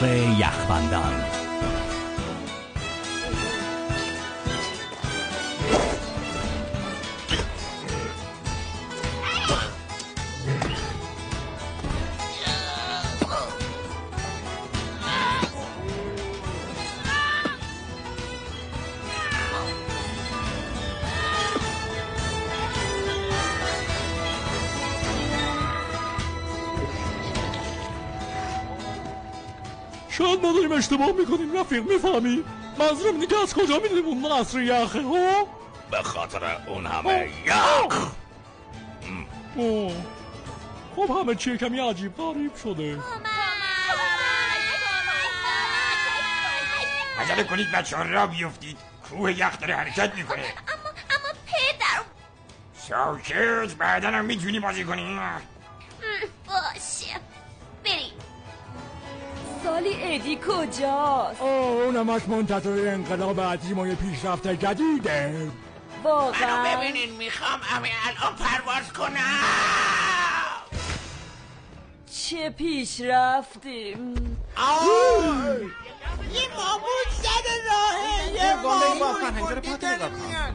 یخبندان. شاید ما داریم اشتباه میکنیم رفیق، میفهمی؟ منظورم اینه که از کجا میدونیم اون قصر یخه ها؟ به خاطر اون همه یخ. خب همه چیه کمی عجیب غریب شده. عجله کنید بچه ها را بیفتید، کوه یخ داره حرکت میکنه. اما پدر ساکت، بعدا هم میتونی بازی کنی. باشه بریم. سالی ادی کجاست؟ اونم از منتظر انقلاب عظیم و یه پیشرفت جدیده. واقعا منو ببینین، میخوام همین الان پرواز کنم. چه پیشرفتی؟ یه مامون سر راهه، یه مامون دیگر میاد.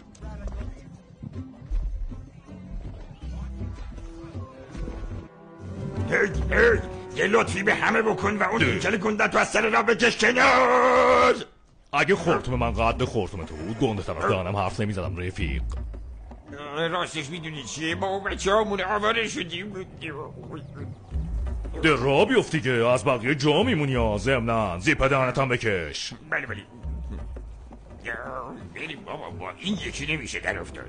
یه لطفی به همه بکن و اون هیکل گنده تو از سر راه بکش کنار. اگه خورتوم من قد خورتوم تو بود گنده طرف دانم حرف نمیزدم رفیق. راستش میدونی چیه؟ با اون بچه همون آواره شدیم. در راه بیفتی که از بقیه جا میمونی ها. ضمناً زیپ دهنت هم بکش. بله بریم بابا، با این یکی نمیشه در افتاد.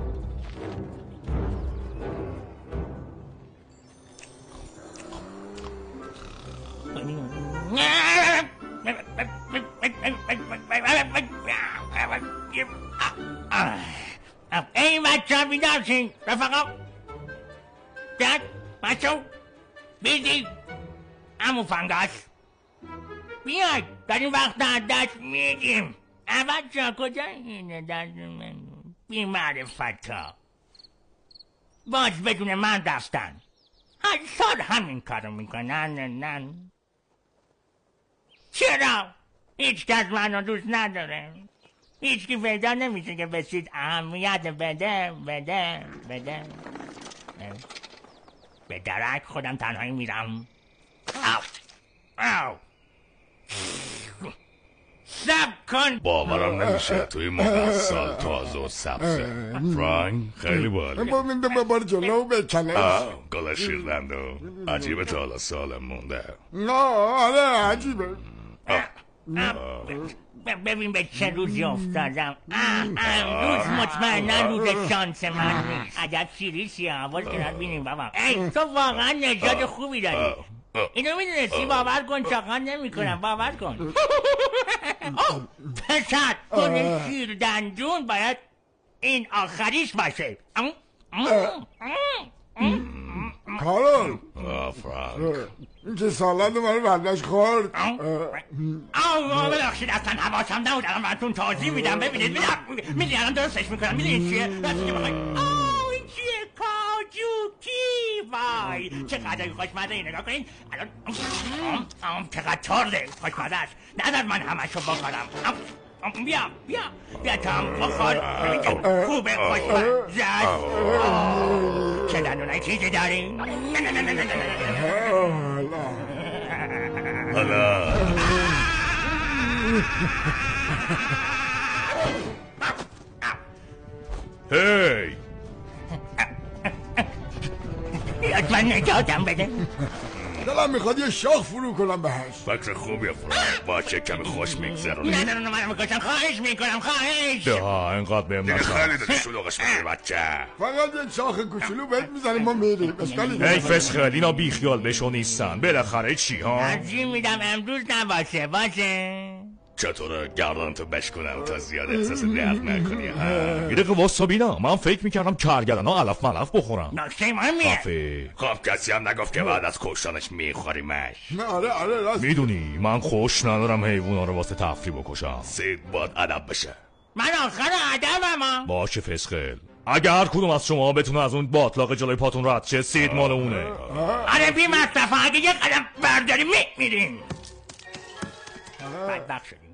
ای بچه ها بیدار شین رفقا. داد بچه ها بیدی امو فنگاس بیاید، در این وقت دست میدیم. بچه ها کجا اینه دست من بیمعرفت ها باز بدون من دستن. هر سال همین کارو میکنن. چرا؟ هیچ کس منو دوست نداره. هیچ کی پیدا نمیشه که بسید اهمیت بده. به درک خودم تنهایی میرم. او سب کن. باورم نمیشه توی موقع سال تازه و سبزه. فرانک خیلی بالی. بار جلو بکنش. گل شیرلند و عجیبه تا حالا سالم مونده. آره عجیبه. ببین به چه روزی افتادم. روز مطمئنن روز شانس من نیست. عجب سیریسی حواظ کنن بینیم بابا. ای تو واقعا نژاد خوبی داری. اینو میدونستی؟ باور کن چاقان نمی کنم، باور کن. پسر گل شیر دندون باید این آخریش باشه. کارول فرانک این که سالت من برداشت خورد. ببخشید اصلا حواسم نبود. الان براتون توضیح میدم. ببینید میدونی الان درستش میکنم. میدونید چیه؟ این چیه؟ کاجوکی. وای چقدر خوشمزه. این نگاه کنین الان چقدر ترده خوشمزه است. نظر من همشو بخورم. بیا تا هم بخور. خوبه خوشمزه است. چه دندونای چیزی داریم؟ حالا هی لطفا نجاتم بده. دلم میخواد یه شاخ فرو کنم بهش. فکر خوبیه فرانک، باشه کمی خوش میگذرونی. نه منم میکشم. خواهش میکنم خواهش. ده اینقدر بهم دیگه نکن. خیلی داری شلوغش میکنی بچه. فقط یه شاخ کوچولو بهت میزنیم ما میریم. ای فسخل اینا بیخیال بشو نیستن. بالاخره چی ها؟ ترجیح میدم امروز نباشه. باشه چطوره گردانتو بشکنم تا زیاد احساس درد نکنی ها؟ یه دقیقه واسا بینا. من فکر میکردم کرگدن ها علف ملف بخورم. نکته مهمیه. خفه. خب کسی هم نگفت که بعد از کشتنش میخوریمش. نه آره راست میدونی من خوش ندارم حیوونا رو واسه تفریح بکشم. سید باید ادب بشه. من آخر ادبم. باشه فسخل. اگه هر کدوم از شما بتونه از اون باطلاق جلوی پاتون رد شه سید مال اونه. آره بی مصطفی اگه یه قدم برداری میرین. بدبخت شدیم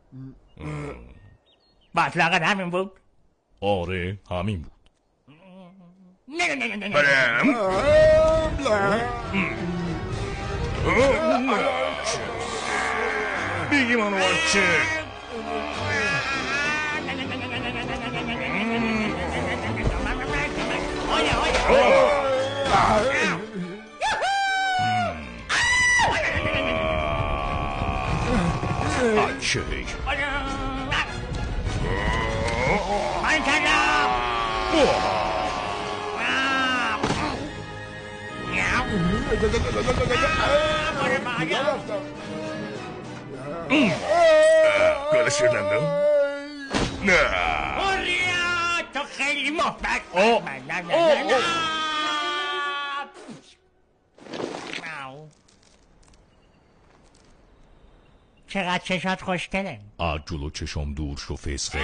باطلاقت همین بود آره همین بود. نه نه نه نه برم بگی منو بچه بچه من کردم گل شدم نه اولیا تو خیلی محبت چقدر چشات خوشگله از جلو چشم دور شو فسقه.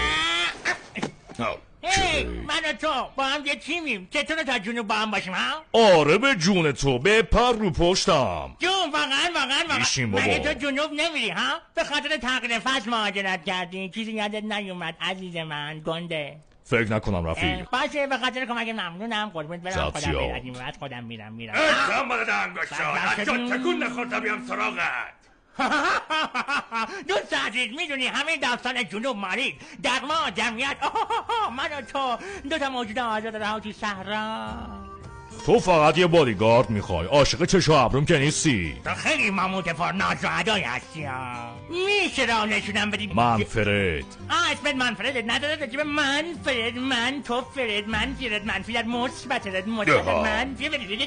هی من و تو با هم یه تیمیم چطور تا جنوب با هم باشیم ها؟ آره به جون تو بپر رو پشتم. جون واقعا بیشیم بابا. مگه تو جنوب نمیری ها؟ به خاطر تغییر فصل مهاجرت کردی چیزی یادت نیومد عزیز من گنده فکر نکنم رفیق. باشه به خاطر کمک ممنونم قربونت برم خودم زبطیات. از این بعد خودم میرم دنبال دنگاشا از جا تکون نخورد بیام سراغت 2 عزیز میدونی همه داستان جنوب مالی در ما جمعیت من و تو 2 تا موجود آزاد رها تو صحرا تو فقط یه بادیگارد میخوای عاشق چشم ابروم که نیستی. تو خیلی ماموت پرناز و ادای هستی میشه راه نشونم بدی منفرد اسمت منفرد نداره راجب منفرد من تو فرد منفرد منفرد مثبت منفی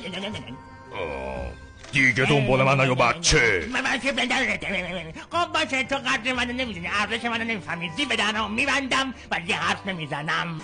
دیگه دنبال من نیا بچه. خب باشه تو قدر منو نمیدونی ارزش منو نمیفهمی زی بدنم میبندم ولی حرف نمیزنم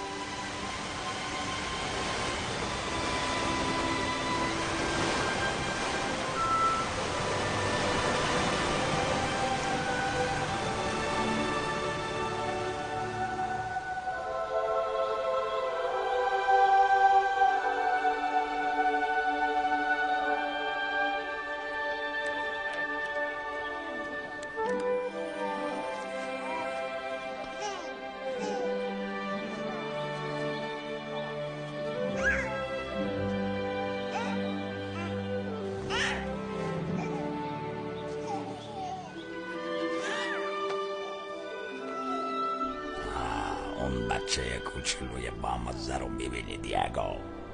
اون بچه کوچولوی بامزه رو میبینی دیگو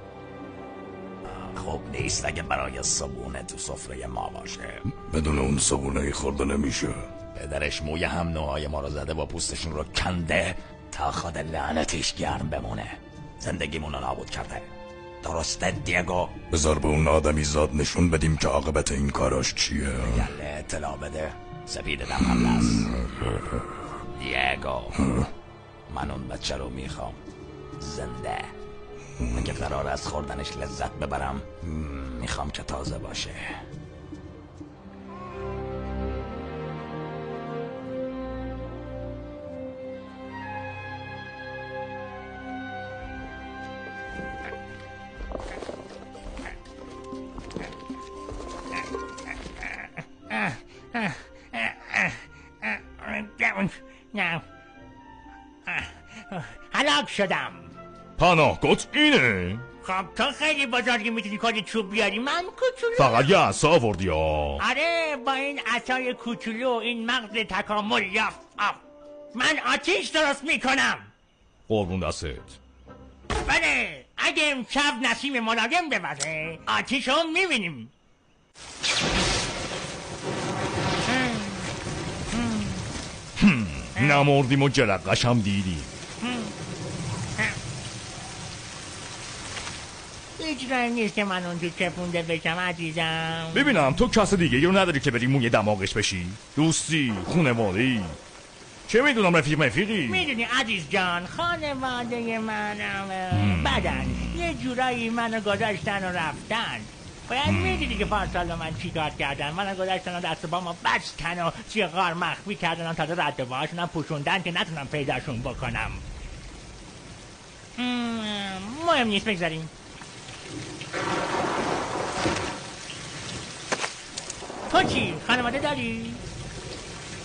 خوب نیست اگه برای صبونه تو سفره ما باشه. بدون اون صبونه خورده نمیشه. پدرش موی هم نوهای ما رو زده و پوستشون رو کنده تا خود لعنتش گرم بمونه. زندگیمون رو نابود کرده. درسته دیگو؟ بذار به اون آدمی زاد نشون بدیم که عاقبت این کاراش چیه. یله اطلاع بده. سپید دم هم هست. دیگو من اون بچه رو میخوام زنده. اگه قرار از خوردنش لذت ببرم میخوام که تازه باشه. نه هلاک شدم. پناهگات اینه؟ خب تو خیلی بزرگی میتونی کلی چوب بیاری من کوچولو فقط یه عصا آوردی ها. آره با این عصای کوچولو این مغز تکامل یافت من آتیش درست میکنم. قربون دستت. بله اگه امشب نسیم ملایم بوزه آتیش رو میبینیم. نمردیم و جرقش هم دیدیم. هیچ رای نیست که من اون تو چپونده بشم عزیزم. ببینم تو کس دیگه رو نداری که بری موی دماغش بشی؟ دوستی خونواده‌ای چه میدونم رفیقی میدونی عزیز جان خانواده من بدن یه جورایی منو گذاشتن و رفتن. باید میدیدی که پارسال من چی کار کردن. منو گذاشتن و دست با ما بستن و توی غار مخفی کردن و تازه رد باهاشون هم پوشوندن که نتونم پیداشون بکنم. مهم نیست بگذاریم. تو چی؟ خانواده داری؟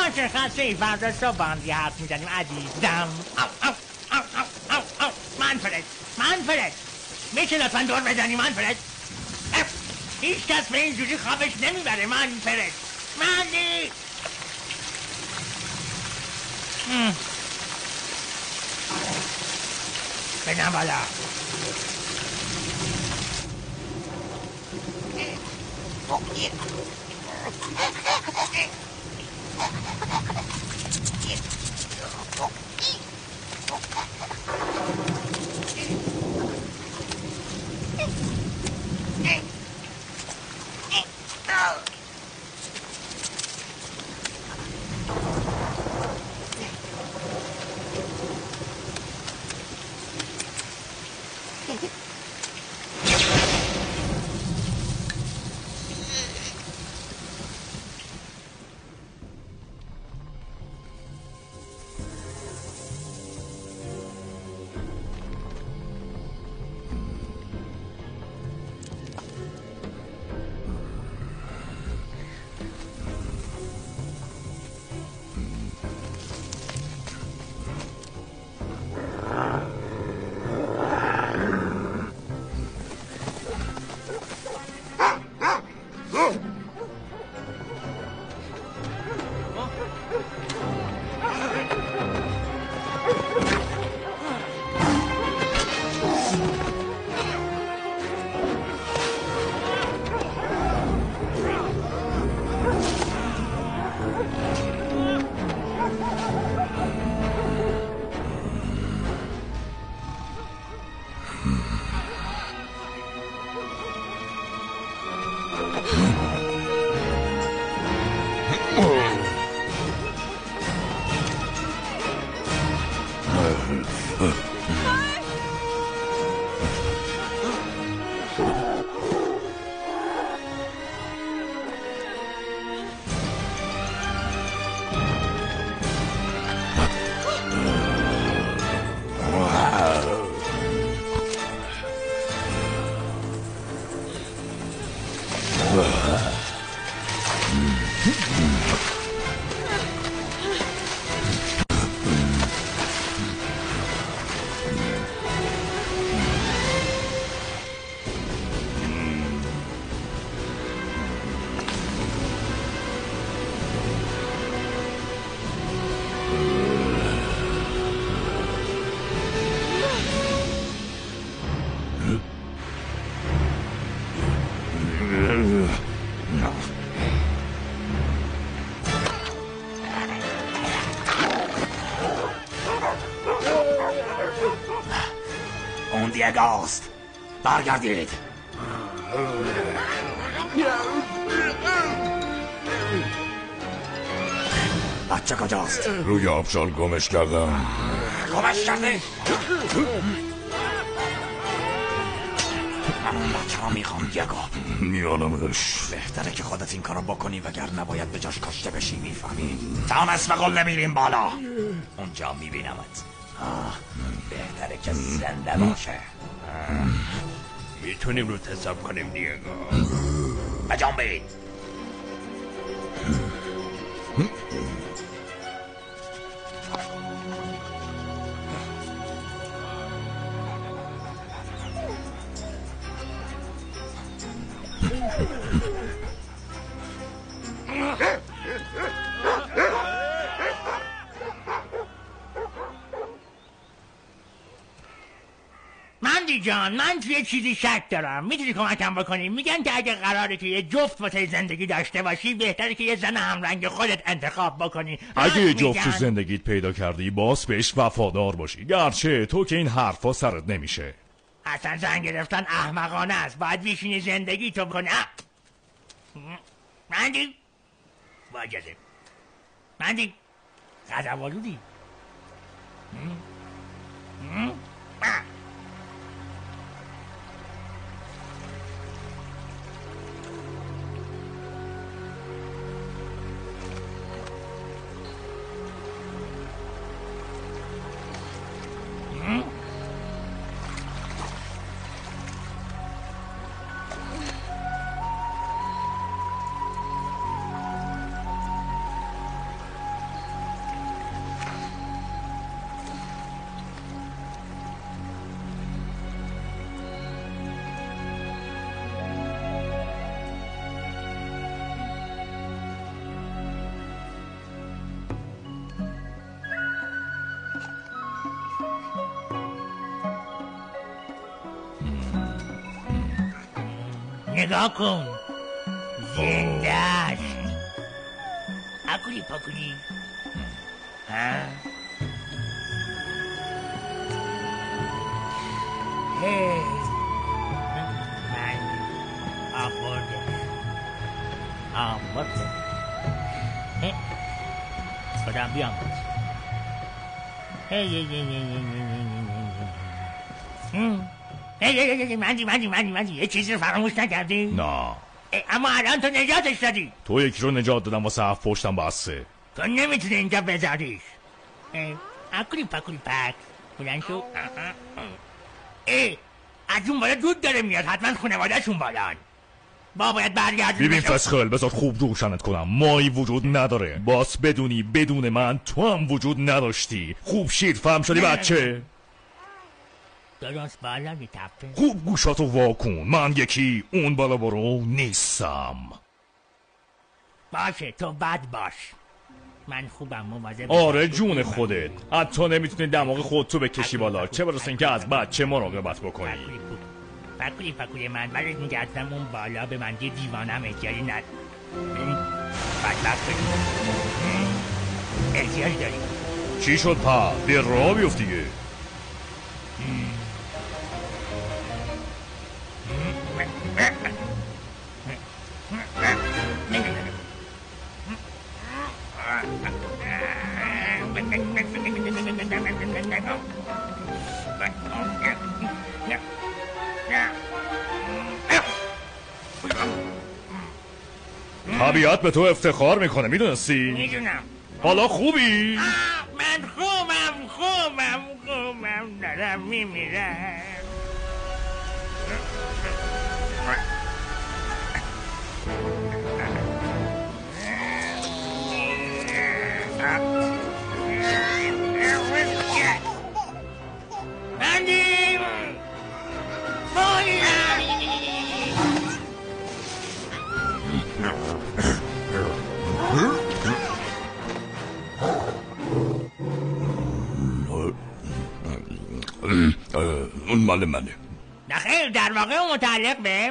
باشه خسته فردا صبح با هم دیگه حرف میزنیم عزیزم. منفرد میشه لطفا دور بزنی منفرد؟ هیچ کس به این جوری خوابش نمیبره منفرد. مندی بزن بالا. اون دیگاست. برگردید. بچه کجاست؟ روی آبشار گمش کردم. گمش کردی؟ من اون بچه را میخوام دیگو. میانمش. بهتره که خودت این کارو بکنی وگر نباید به جاش کشته بشی. میفهمی؟ تا نصف قله میریم بالا. اونجا میبینمت. بهتره که زنده باشه. میتونیم رو حساب کنیم دیگو. بجنبید. مندی جان، من توی چیزی شک دارم. میتونی کمکم بکنی؟ میگن که اگه قراره که یه جفت واسه زندگی داشته باشی بهتره که یه زن همرنگ خودت انتخاب بکنی. اگه یه جفت زندگیت پیدا کردی باز بهش وفادار باشی، گرچه تو که این حرفا سرت نمیشه. اصلا زن گرفتن احمقانه است. باید بیشینی زندگی تو کنی. مندی واجزه مندی غضب‌آلودی. نگاه کن زنده است اکولی پاکولی ها هی من آخورده خودم بیام مندی یه چیزی رو فراموش نکردی؟ نه اما الان تو نجاتش دادی تو یکی رو نجات دادم واسه هفت پشتم بسته تو نمیتونی اینجا بذاریش اکولی پاکولی پک بلند شو از اون بالا دود داره میاد حتما خانواده‌شون بالان با باید برگردیم ببین فسخل بذار خوب روشنت کنم مایی وجود نداره باس بدونی بدون من تو هم وجود نداشتی خوب شیر فهم شدی بچه درست بالا میتپه خوب گوشاتو واکن من یکی اون بالا برو نیستم باشه تو بد باش من خوبم مواظب آره جون خودت حتی نمیتونی دماغ خودتو بکشی بالا چه برسه اینکه از بچه مراقبت بکنی پکولی من برات میگردم اون بالا به من یه دیوانم احتیاجی ند بدبخت احتیاج داری چی شد پا؟ بیا راه بیفت دیگه طبیعت به تو افتخار میکنه میدونستی؟ میدونم حالا خوبی؟ من خوبم دارم میمیرم اون مال منه نخیر در واقع متعلق به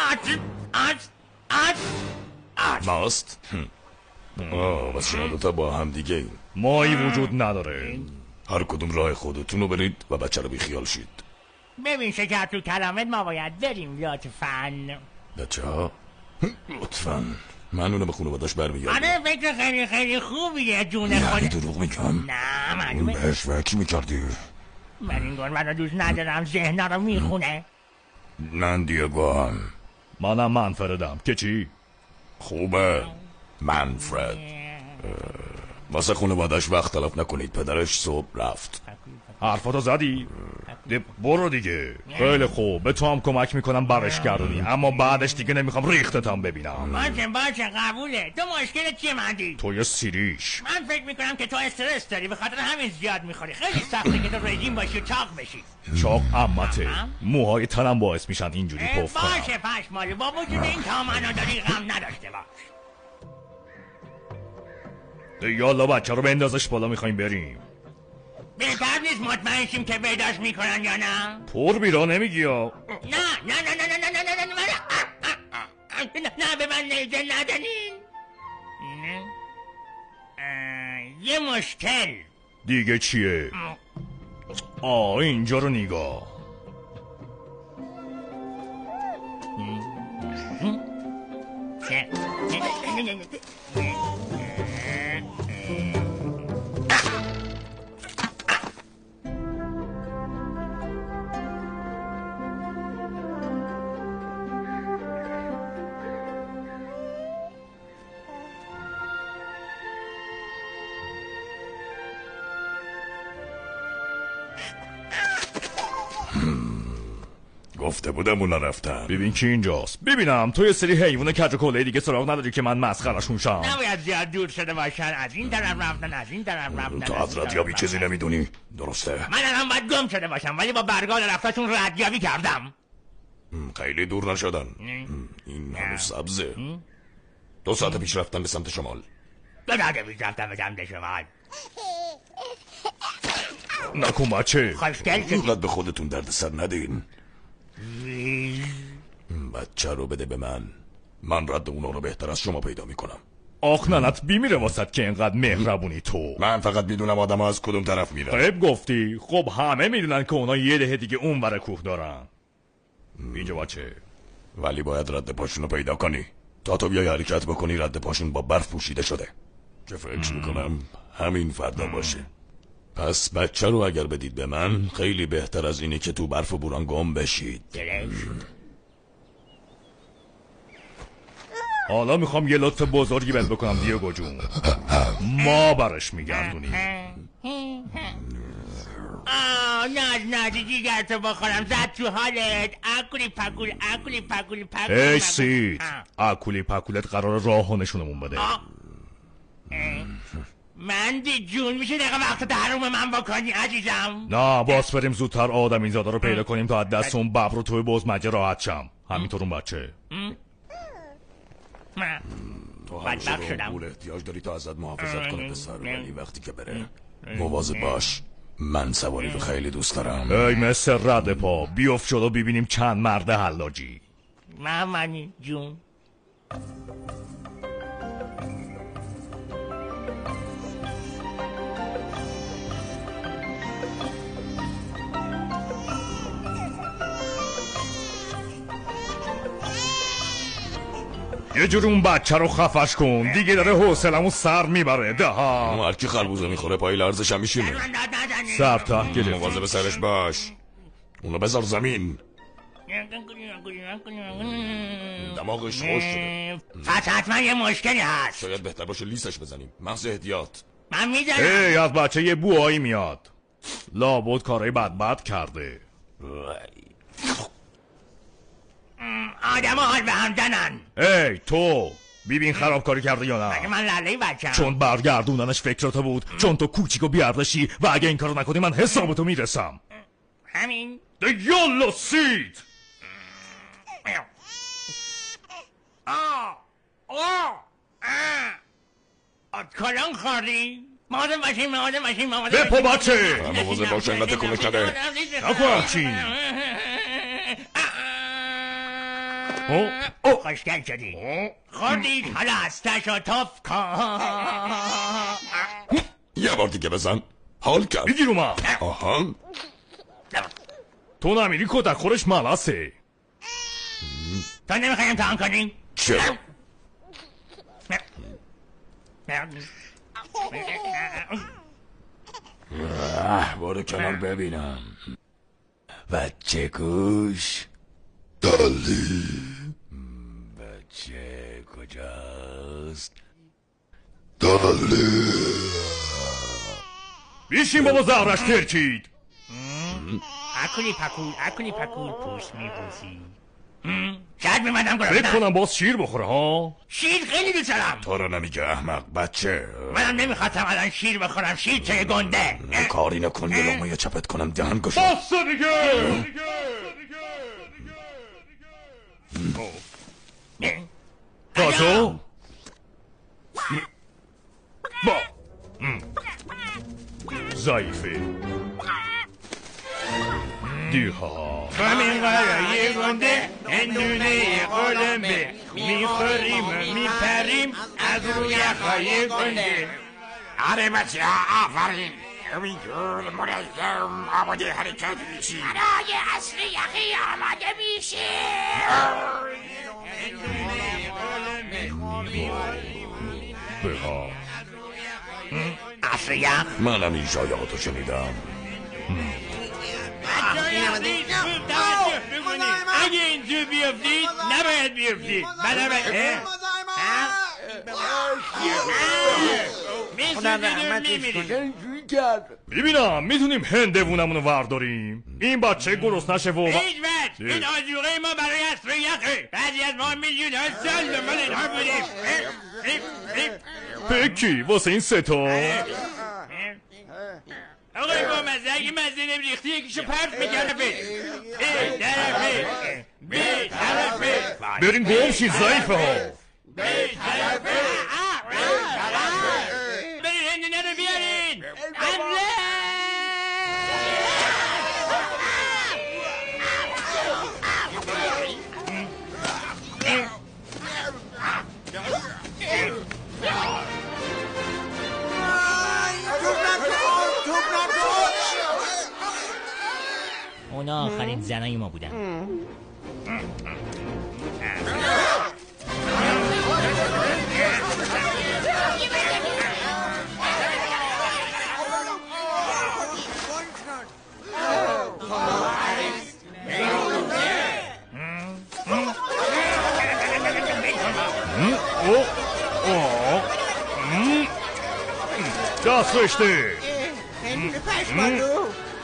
ماست؟ بس شما دوتا با هم دیگه این مایی وجود نداره هر کدوم راه خودتونو برید و بچه رو بیخیال شید ببین شکر تو کلامت ما باید بریم لطفاً بچه ها لطفاً من اونو به خانواده‌اش برمیگردم آره فکر خیلی خوبیه جون یعنی خود دروغ میگم نه معلومه بهش فکر میکردی من این گربه رو دوست ندارم ذهنها رو میخونه من دیگو هم منم منفردم که چی؟ خوبه منفرد واسه خانواده‌اش وقت تلف نکنید پدرش صبح رفت حرفاتو زدی؟ برو دیگه خیلی خوب به تو هم کمک میکنم برش گردونی اما بعدش دیگه نمیخوام ریختتم ببینم باشه قبوله تو مشکلت چیه مندی؟ تو یه سیریش من فکر میکنم که تو استرس داری به خاطر همین زیاد میخوری خیلی سخته که تو رژیم باشی و چاق بشی چاق امته موهای تنم باعث میشن اینجوری پف کنم باشه پشمالی با وجود این تامنا داری غم نداشته باش یالا بچه رو بندازش بالا میخوایم بریم بهتر نیست مطمئن شیم که پیداش میکنن یا نه؟ پر بیرا نمیگی یا نه به من نیجه ندنین یه مشکل دیگه چیه؟ اینجا رو نگاه گفته بودم اونا رفتن ببین کی اینجاست ببینم تو یه سری حیوان کج و کله دیگه سراغ نداری که من مسخرشون شم نباید زیاد دور شده باشن از این طرف رفتن از این طرف رفتن تو از ردیابی چیزی نمیدونی درسته من الان باید گم شده باشم ولی با برگال رفتاشون ردیابی کردم خیلی دور نشدن این هنوز سبزه 2 ساعت پیش رفتن به سمت شمال 2 ساعت پیش رفتن به سمت شمال نکن بچه خوشگل شدی اینقدر به خودتون درد سر ندین بچه رو بده به من رد اونا رو بهتر از شما پیدا میکنم. آخ ننت بیمیره واسد که اینقدر مهربونی تو. من فقط میدونم آدم ها از کدوم طرف میرن. خیب گفتی. خب همه میدونن که اونا یه دهه دیگه اون ور کوه دارن. اینجا بچه، ولی باید رد پاشون رو پیدا کنی. تا تو بیای حرکت بکنی رد پاشون با برف پوشیده شده که فکر میکنم همین فردا باشه. پس بچه رو اگر بدید به من خیلی بهتر از اینه که تو برف و بوران گم بشید. حالا میخوام یه لطف بزرگی بهت بکنم دیگو جون. ما برش میگردونیم. نه جیگرتو بخورم زد تو حالت. اکولی پکول ای سید، اکولی پکولت قرار راهو نشونمون بده. مندی جون میشه دقیقه وقت تحروم من بکنی عزیزم؟ نه باز بریم زودتر آدمی زاده رو پیدا کنیم تا از دست اون ببر و توی بزمجه راحت شم. همینطور اون بچه. تو همیشه به پول احتیاج داری تا ازت محافظت کنه پسر، ولی وقتی که بره مواظب باش. من سواری رو خیلی دوست دارم. ای مثل رد پا بیفت جلو ببینیم چند مرد حلاجی. مامانی جون. یه جور اون بچه رو خفش کن دیگه، داره حوصلمو سر میبره. دها هر کی خربوزه میخوره پای لرزش هم میشینه. سر ته گرفت. مواظب سرش باش. اونو بذار زمین. دماغش خوش شده. حتما یه مشکلی هست. شاید بهتر باشه لیسش بزنیم. محض احتیاط. من میزنم. ای از بچه یه بوهایی میاد. لابد کارهای بد کرده. آدم حال به هم زنن. ای تو ببین خرابکاری کرده یا نه؟ مگه من لله بچم؟ چون برگردوندنش فکراتو بود. چون تو کوچیک و بیاردشی و اگه این کارو نکنی من حسابتو میرسم. همین ده یالا سید. کلان خوردی؟ مادم باشیم بپا بچه. مواظب باش انقدر تکونش نده. نکن همچین. خوشگل شدی. خوردید حالا از تشاتف کن. یه بار دیگه بزن. حال کرد. بگیر اومد. آها تو نمیری کتک خورش ملسه. تو نمیخوایی امتحان کنی؟ چرا؟ بارو کنار ببینم. بچه کوش دالی. بچه کجاست؟ دالی. بیشین بابا زهرش ترکید. اکولی پکول پوست میپوسی. شاید میمدم فکر گرفتم. کنم باز شیر بخوره ها. شیر خیلی دوست دارم. تو رو نمیگه احمق بچه. منم نمیخواستم الان شیر بخورم. شیر چه گنده. کاری نکن یه لقمه چپت کنم دهن گشا. باسه دیگه. تازو با ضعیفه دیها همین قرار یه گنده هندونه قلمه میخوریم میپریم از روی یخهای گنده. آره بچه ها آفرین. همینجور منظم آماده حرکت میشی. برای عصر یخی آماده میشه. بها عصر یخ. منم این شایعاتو شنیدم. اگه اینجور بیفتید نباید بیفتید. بنابراین ببینم میتونیم هندوونمونو ورداریم. این بچه گرست نشه و هیچ وقت این آجوغه ما برای عصر یخه. بعضی از ما میلیون ها سال دنبال اینها بودیم. پکی واسه این ستا. آقای با مزه اگه مزه نمیریختی یکیشو پرت میکنه. طرفه بی طرفه برین گم شید ضعیفه ها. برین هندونه رو بیارین. حمله. اونا آخرین زنای ما بودن. Das richtig. خیلی پشمالو.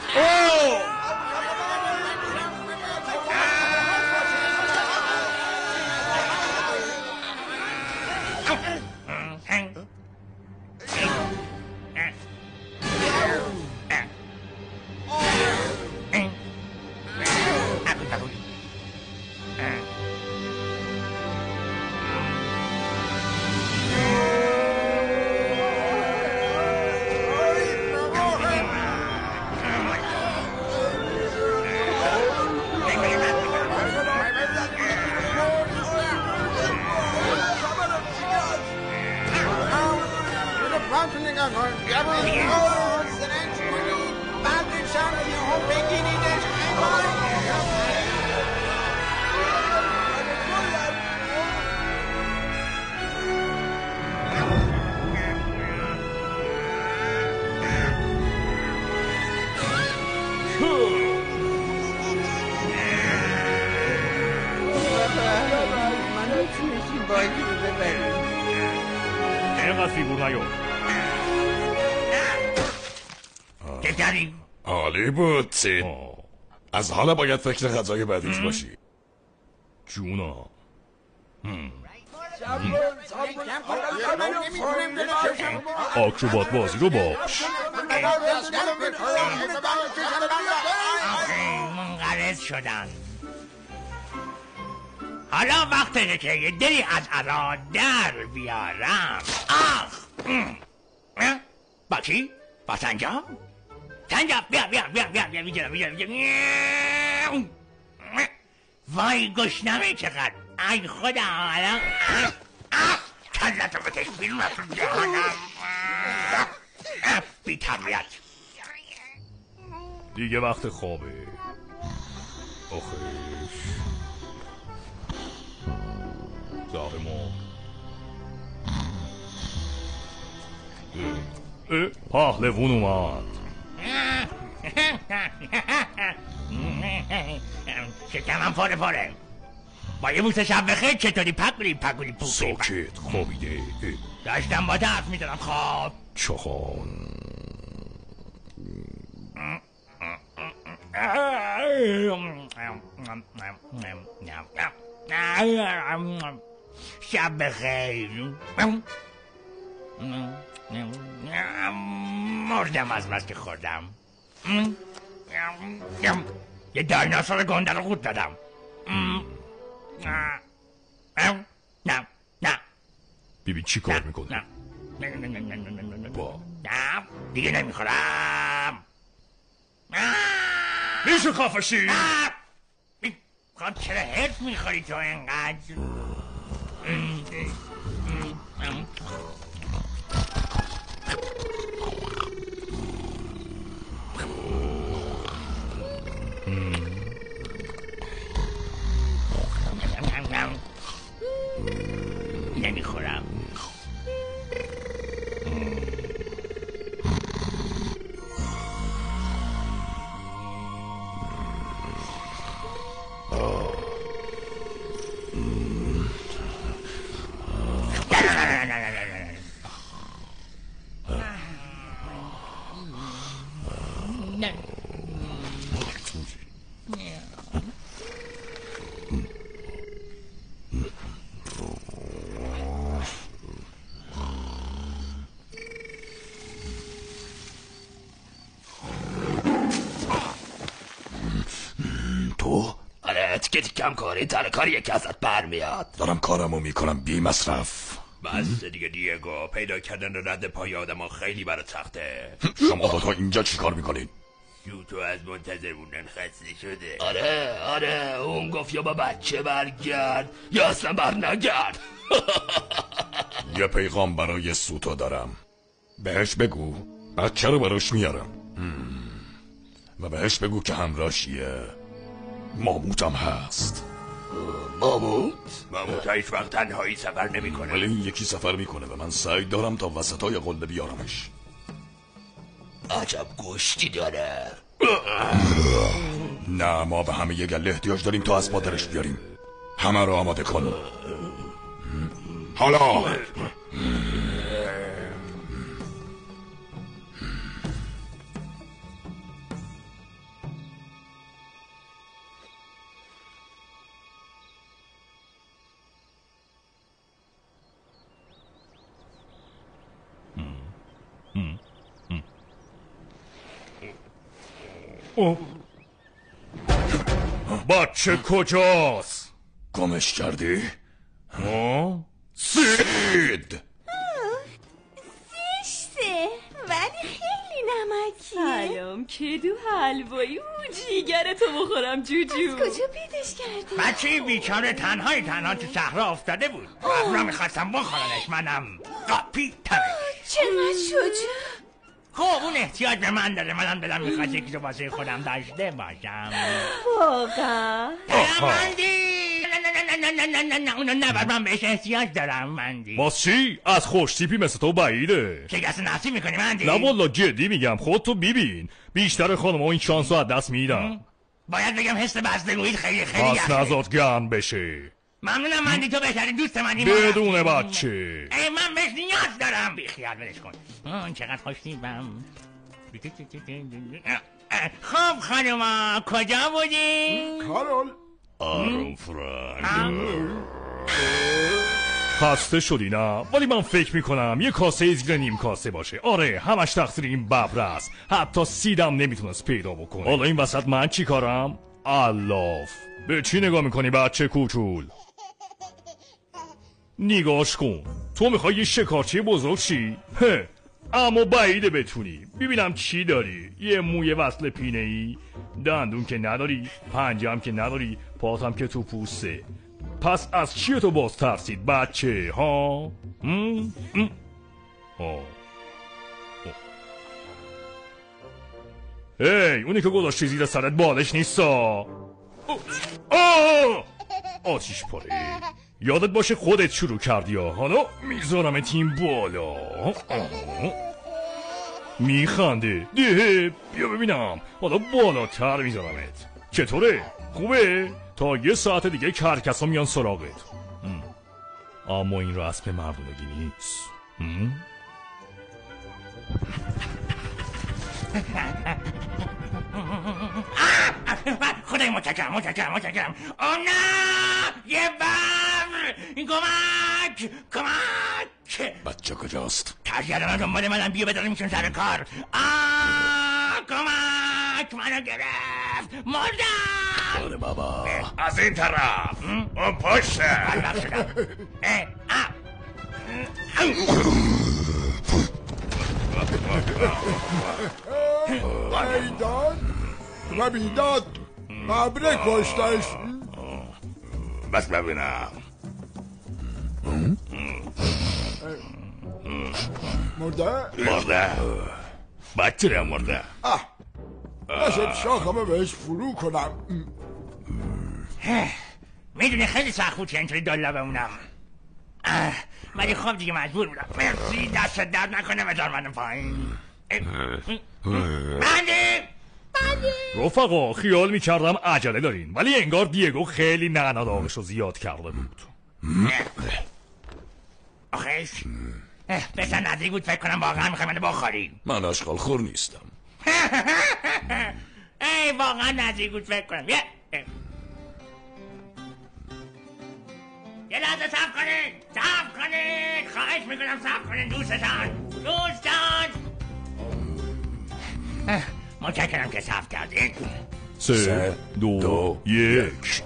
اینقدر فیگور نیو. چطوری؟ عالی بود سید. از حالا باید فکر غذای بعدیش باشی. جونا. آکروبات بازی رو باش. منقرض شدن. حالا وقتشه که یه دری از علا در بیارم. آخ با کی؟ با سنجا؟ سنجا بیا وای گشنمه چقدر. ای خدا حالا کلتو بکش بیرون از جهانم. بی تربیت. دیگه وقت خوابه. آخیش زهرمون پهلوون اومد. شکمم پاره با یه بوسه شب بخیر. چطوری پگولی پوکی؟ ساکت خوابیده. داشتم با حرف میزدم. خواب چخان شب بخیر. مردم از بس که خوردم. یه دایناسور گنده رو خود دادم. نه ببین چی کار میکنه. نه دیگه نمیخورم. میشه خفشی. خب چرا حرف میخوری تو اینقدر؟ نمیخورم. کم کاری تنکاری یکی ازت برمیاد. دارم کارمو میکنم بی مصرف. بس دیگه دیگو، پیدا کردن رد پای آدم ها خیلی برای سخته. شما دوتا اینجا چی کار میکنین؟ تو از منتظر بودن خسته شده. آره اون گفت یا با بچه برگرد یا اصلا بر نگرد. یه پیغام برای سوتا دارم. بهش بگو بچه رو براش میارم. و بهش بگو که همراهشیه. ماموتم هست. ماموت هیچ وقت تنهایی سفر نمیکنه. ولی این یکی سفر میکنه و من سعی دارم تا وسطای قله بیارمش. عجب گشتی داره. نه، ما به همه یه گله احتیاج داریم تا از مادرش بیاریم. همه رو آماده کن. حالا بچه کجاست؟ گمش کردی؟ سید! زشته ولی خیلی نمکیه. سلام کدو حلوایی جیگرتو بخورم جوجو. کجا پیداش کردی؟ بچه بیچاره تنها تو صحرا افتاده بود. اونا میخواستم بخورنش، منم قاپی ترش. چقدر شجاع. خب اون احتیاج به من داره، منم دلم میخواد یکی رو واسه خودم داشته باشم. واقعا مندی نه اونو نبر، من بهش احتیاج دارم مندی. باز چی؟ از خوش تیپی مثل تو بعیده. شکست نصیب میکنی مندی؟ نه والا جدی میگم، خودتو ببین. بیشتر خانم این شانس رو از دست میدن. باید بگم حس بستگویت خیلی پس یخه. نزاد گرم بشه. ممنونم مندی، تو بهترین دوست منی. بدون بچه. ای من بهش نیاز دارم. بیخیال ولش کن. چقدر خوشتیبم. خب خانوما کجا بودین؟ کارول. آروم فرانک. خسته شدی نه؟ ولی من فکر میکنم یه کاسه زیر نیم کاسه باشه. آره همش تقصیر این ببر است. حتی سیدم نمیتونست پیدا بکنه. حالا این وسط من چی کارم؟ الاف. به چی نگاه میکنی بچه کوچول؟ نگاش کن. تو میخوای یه شکارچی بزرگ چی؟ اما بعیده بتونی. ببینم چی داری؟ یه موی وصل پینه ای؟ دندون که نداری، پنجه هم که نداری، پات هم که تو پوسته. پس از چیه تو باز ترسید بچه ها؟ هی اونی که گذاشتی زیر سرت بالش نیستا. آتیش پاره. یادت باشه خودت شروع کردی ها. حالا میذارم تیم بالا. میخنده. ده بیا ببینم. حالا بالاتر میذارمت. چطوره؟ خوبه؟ تا یه ساعت دیگه کرکسا میان سراغت. اما این رسم مردونگی نیست. خدای متشکرم. آه نه یه ببر. کمک. بچه کجاست؟ ترجیحاً دنبال منم. بیا بداریم سر کار. کمک منو گرفت. مردم. آره بابا. از این طرف اون پشته. ایدان و بیداد ببره کشتش. بس ببینم. مرده؟ بچه مرده. نشد شاخمه بهش فرو کنم. میدونی خیلی سخت بود که اینطوری دالا بمونم، ولی خب دیگه مجبور بودم. مرسی، دست درد نکنه. بذار منو پایین. مندی رفقا خیال میکردم عجله دارین، ولی انگار دیگو خیلی نعناداغش رو زیاد کرده بود. آخیش بسن نزدیک بود. فکر کنم واقعا میخوای منو بخوری. من اشغال خور نیستم. ای واقعا نزدیک بود فکر کنم. یه لحظه صبر کنید. خواهش میکنم صبر کنید دوستان. متشکرم که صبر کردید. 3 2 1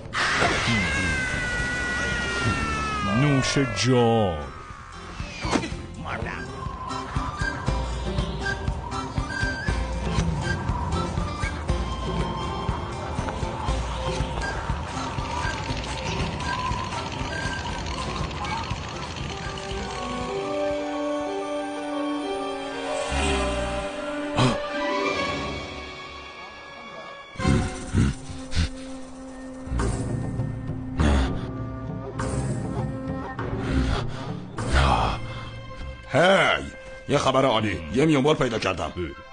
نوش جان. مردم. هی یه خبر عالی، یه میونبر پیدا کردم.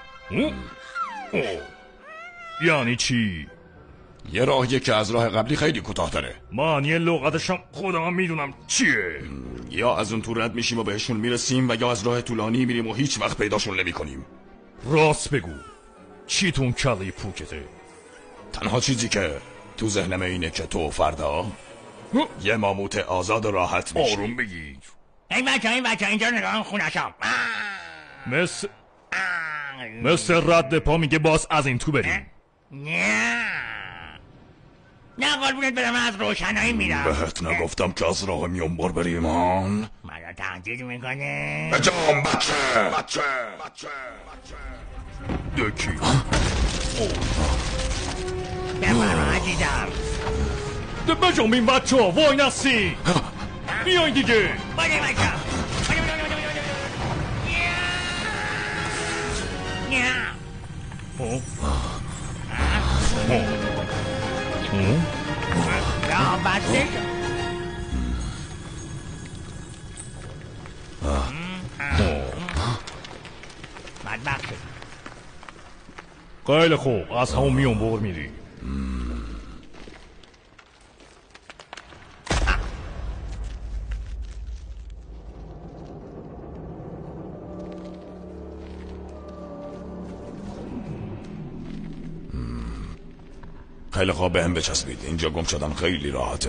یعنی چی؟ یه راهیه که از راه قبلی خیلی کوتاه‌تره. معنی لغتشم خودم میدونم چیه. یا از اون تو رد میشیم و بهشون میرسیم و یا از راه طولانی میریم و هیچ وقت پیداشون نمی‌کنیم. راست بگو، چی تون کله پوکته؟ تنها چیزی که تو ذهنم اینه که تو فردا یه ماموت آزاد و راحت میشی. آروم بگیر. این بچه اینجا نگاه خونشم. مثل رد پا میگه باز از این تو بریم. نه قربونت برم، از روشنایی میرم. بهت نگفتم که از راه میونبر بریم آن؟ مرا تهدید میکنه. بجام بچه دکی بفرما عزیزم. بجام این بچه ها وای نستی. بیاین دیگه. باید بچه راه بسته بدبخت شد. خیلی خوب، از همون میونبر میری. خیلی خواب به هم بچسبید، اینجا گم شدن خیلی راحته.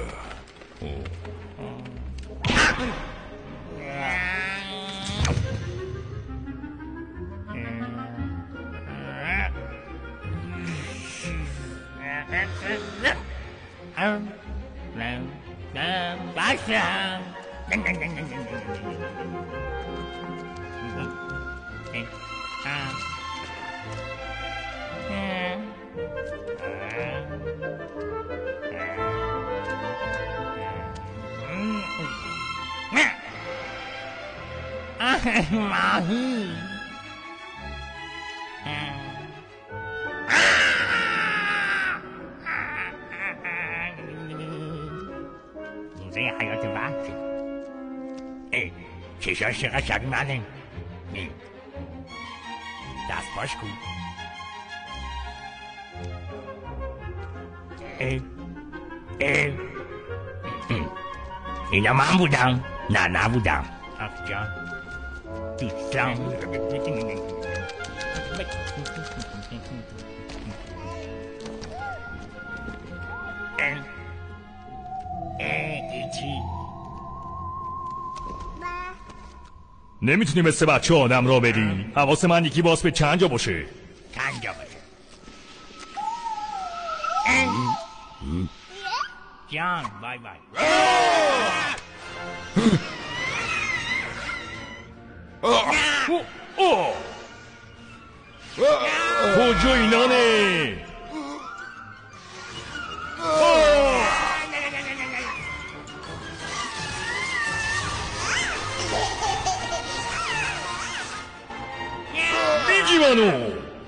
ماهی موزه حیات وحشی. چشاش چقدر شبیه منه. دست پاش کن. اینا من بودم. نه نبودم. آخ جان دوستان. ایچی نمیتونی مثل بچه آدم را بری. حواس من یکی باز به چند جا باشه. چند جا باشه جان. بای بای. کجایی نانه؟ بیگی منو.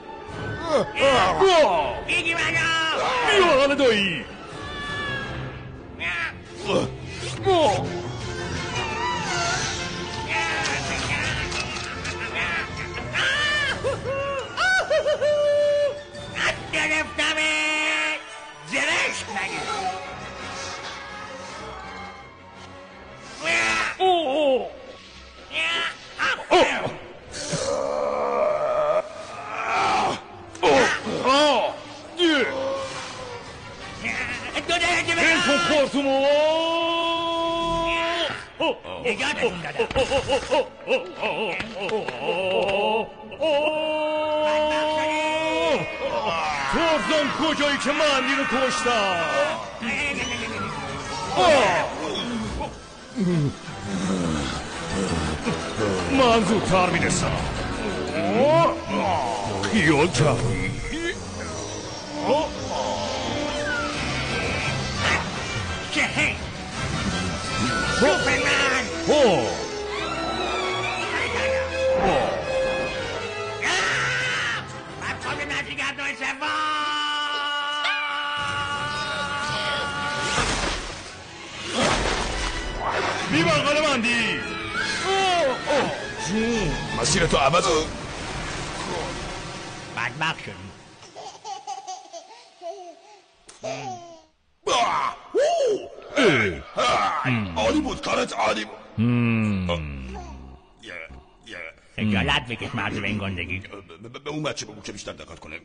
بیگی منو. بیا حالا دایی. گرفتمت. زرش نگیر. این کن خورتومو. نجاتتون دادم. توزم کجایی که من دیگه کشتم. من زودتر میرسم. خیال کردی. سوپرمن. بچه‌ها نزدیک‌گردای سوم. بی بغل مندی. چی؟ مسیر تو عوض بدبخت شدی. عالی بود کارت، عالی بود. خجالت بکش مرد به این گندگی. به اون بچه بگو که بیشتر دقت کنه.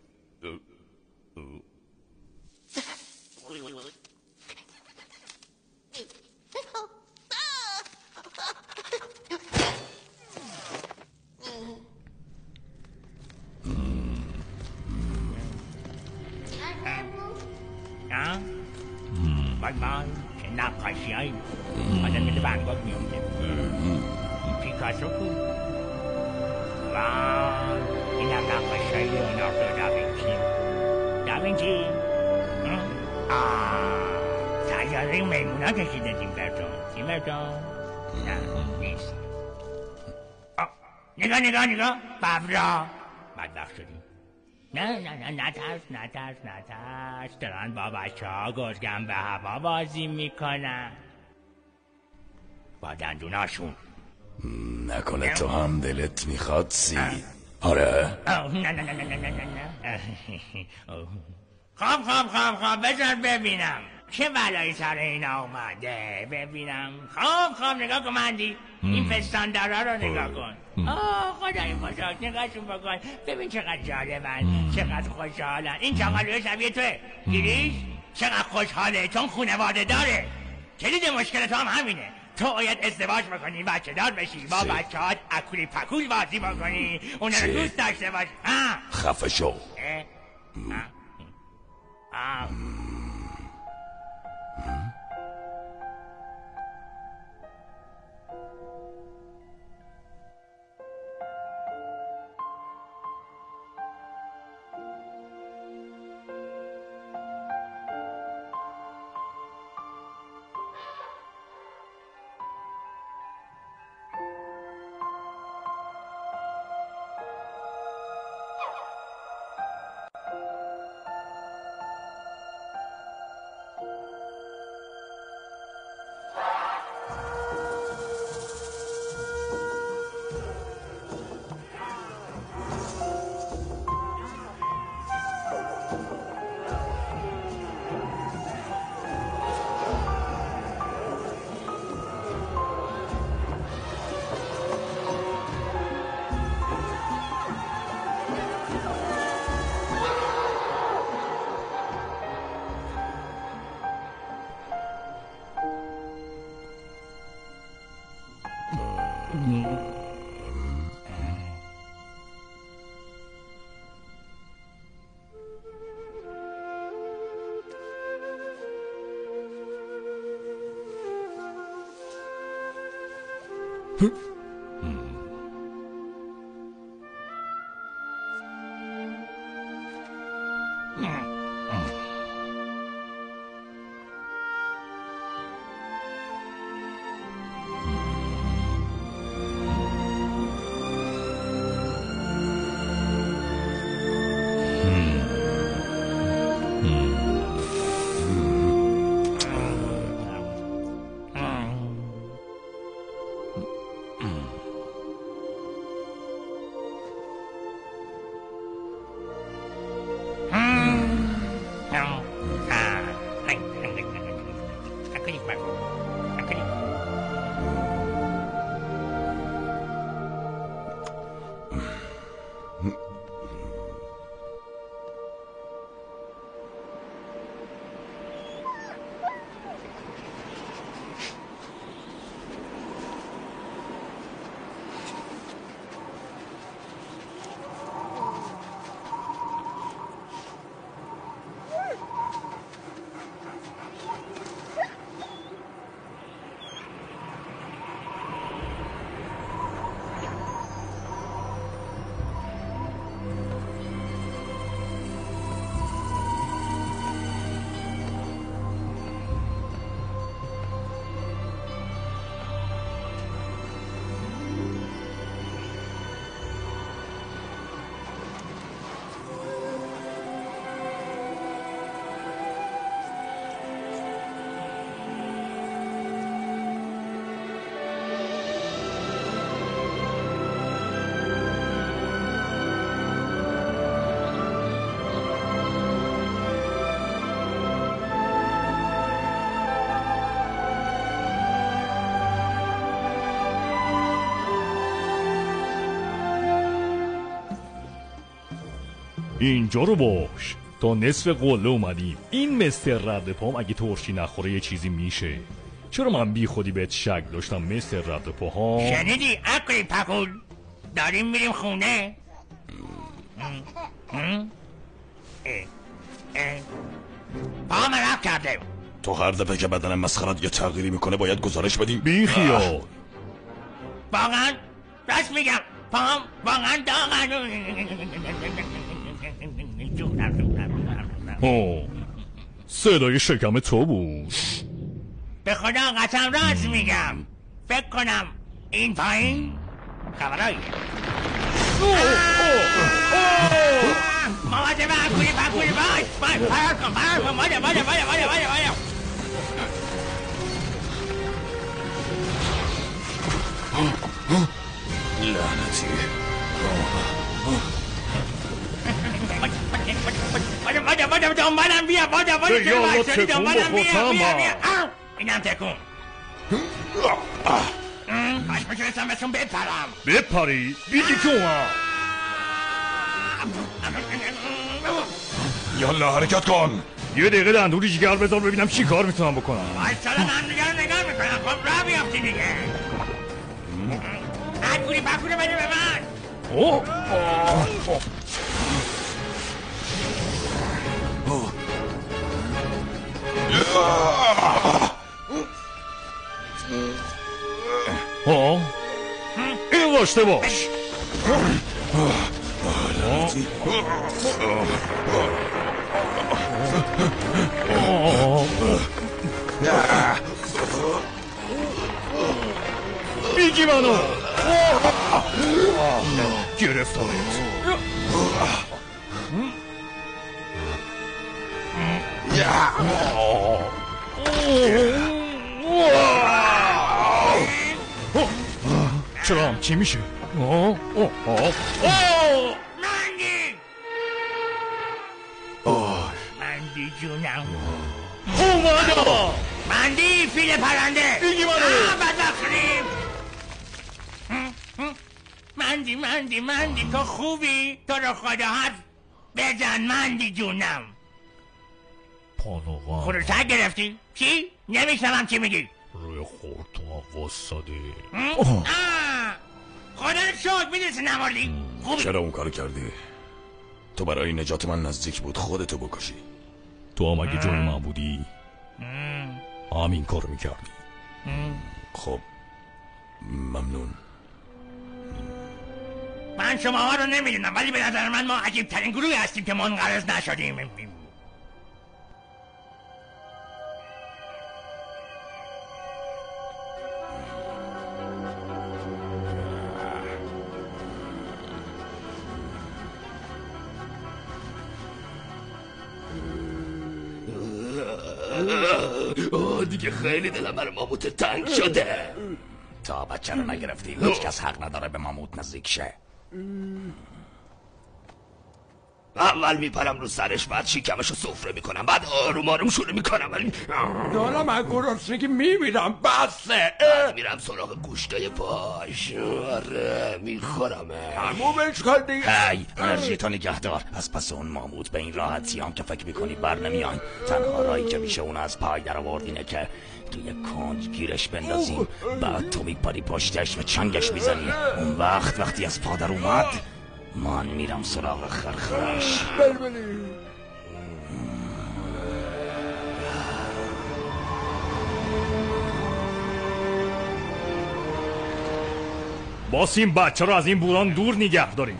بای بای چه نقاشی هایی آدم مثل ونگاک میفته. پیکاسو بود. وای این هم نقاشی های لیوناردو داوینچی. داوینچی سیاره میمون ها کشیده تیمبرتون. نه نیست. نگاه ببرا بدبخت شدیم. نه نترس دارن با بچه ها گرگم به هوا بازی میکنن با دندوناشون. نکنه تو هم دلت میخواد آره؟ نه خب بذار ببینم چه بلایی سر اینا اومده. ببینم خب نگاه کن مندی این پستاندارا رو نگاه کن. خدای بزرگ نگاهشون بکن ببین چقدر جالبن، چقدر خوشحالن. این چاقالوی شبیه توه دیدیش؟ چقدر خوشحاله چون خونواده داره. کلید مشکل تو هم همینه. تو باید ازدواج بکنی بچه دار بشی با بچه هات اکولی پکول بازی بکنی اون رو دوست داشته باش. خفه شو. اینجا رو باش. تا نصف قله اومدیم. این مستر رد پام اگه ترشی نخوره یه چیزی میشه. چرا من بی خودی بهت شک داشتم مستر رد پاها؟ شنیدی اکلی پکول؟ داریم میریم خونه؟ پاهم رفت کرده. تو هر دفعه که بدنم مسخرت یا تغییری میکنه باید گزارش بدیم. بی خیال. واقعا راست میگم پاهم واقعا داغن. صدای شکم تو بود. به خدا قسم راست میگم. فکر کنم این پایین خبرایی مواجه با پکولی باش فرار کن ماده لعنتی. دنبالم بیا اینم تکون باش میتونستم بهتون بپرم. بپری؟ بیدی که اومد. یالا حرکت کن. یه دقیقه دندوری جگر بذار ببینم چی کار میتونم بکنم. باید من دیگر رو نگاه میکنم. خب را بیافتی دیگه. پکولی بده به من. این داشته باش. بیگی منو گرفتمت. چرا هم چی میشه؟ مندی مندی جونم اومدم. مندی فیل پرنده بیگی منو بدبخریم. مندی تو خوبی؟ تو رو خدا حرف بزن مندی جونم. پانوغان خروشک گرفتی؟ چی؟ نمیشنم چی میگی؟ روی خورتو واسده. خدا رو شکر میدونستی نماردی. چرا اون کارو کردی؟ تو برای نجات من نزدیک بود خودتو بکشی. تو هم اگه جای من بودی همین کار میکردی. خب ممنون. من شما ها رو نمیدونم ولی به نظر من ما عجیب ترین گروهی هستیم که منقرض نشدیم. دیگه خیلی دلم برای ماموت تنگ شده. تا بچه رو نگرفتی هیچ کس حق نداره به ماموت نزدیک شه. اول میپرم رو سرش بعد شکمشو سفره میکنم بعد آروم آروم شروع میکنم ولی دارم من گرسنگی میمیرم. بسه بعد میرم سراغ گوشتای پاش. آره میخورمه. تمومش کردی؟ هی انرژی تا نگهدار. از پس اون ماموت به این راحتی هم که فکر میکنی بر نمیان. تنها راهی که میشه اون از پای در آورد اینه که تو یک کنج گیرش بندازیم بعد تو میپری پشتش و چنگش میزنی. اون وقتی از پا در اومد من میرم سراغ خرخرش. باس این بچه رو از این بوران دور نگه داریم.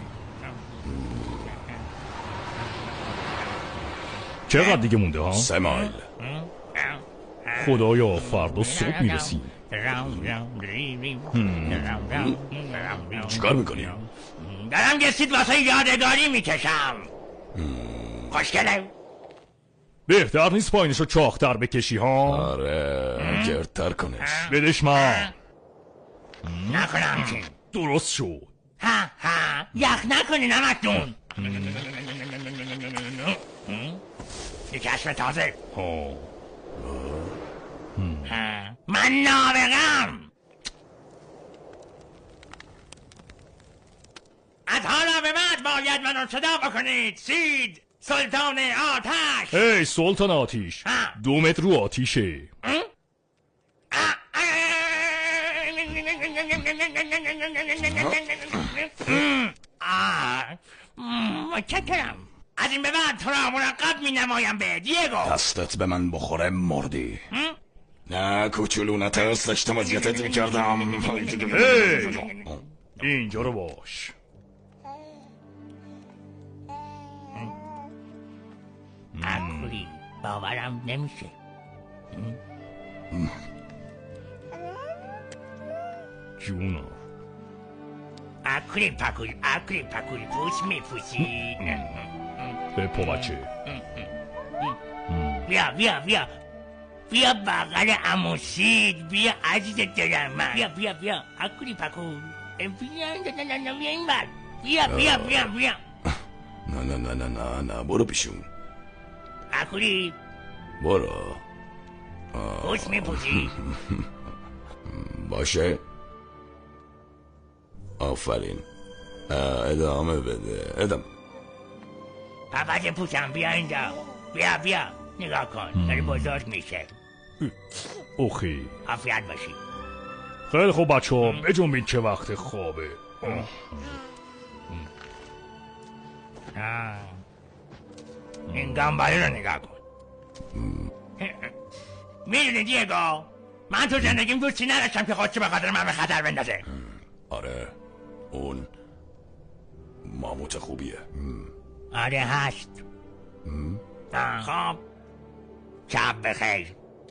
چقدر دیگه مونده ها؟ 3 مایل. خدایا فردا صبح میرسیم. چیکار میکنی؟ دارم گسید واسه یادگاری میکشم. خوشگله. بهتر نیست پایینشو چاختر بکشی ها؟ آره گردتر کنش. بدش من. نکنم چی؟ درست شد. یخ نکنین همتون. یه کشف تازه. من نابغم. از حالا به بعد باید منو صدا بکنید. سید سلطان آتش. هی سلطان آتیش، 2 متر رو آتیشه. متشکرم. از این به بعد تو را مراقب می نمایم به دیگو. دستت به من بخوره مردی. نه کوچولو نترس، داشتم اذیتت میکردم. اینجا رو باش. اکولی باورم نمیشه. جونا اکولی پکولی پوس میپوسی. بپا بچه. بیا بغل عمو سید. بیا عزیز دلم من. بیا اکولی پکول. بیا این بر. بیا نه برو پیشون. اکولی برو. پوس میپوسی. باشه آفرین. ادامه بده. پپت پوسم بیا اینجا. بیا نگاه کن داری بزرگ میشه. اوخی عافیت باشی. خیلی خوب بچه ها بجنبین که وقت خوابه. این گنباله رو نگاه کن. میدونی دیگو من تو زندگیم دوستی نداشتم که خودشو به خاطر من به خطر بندازه. آره اون ماموت خوبیه. آره هست. خب شب بخیر.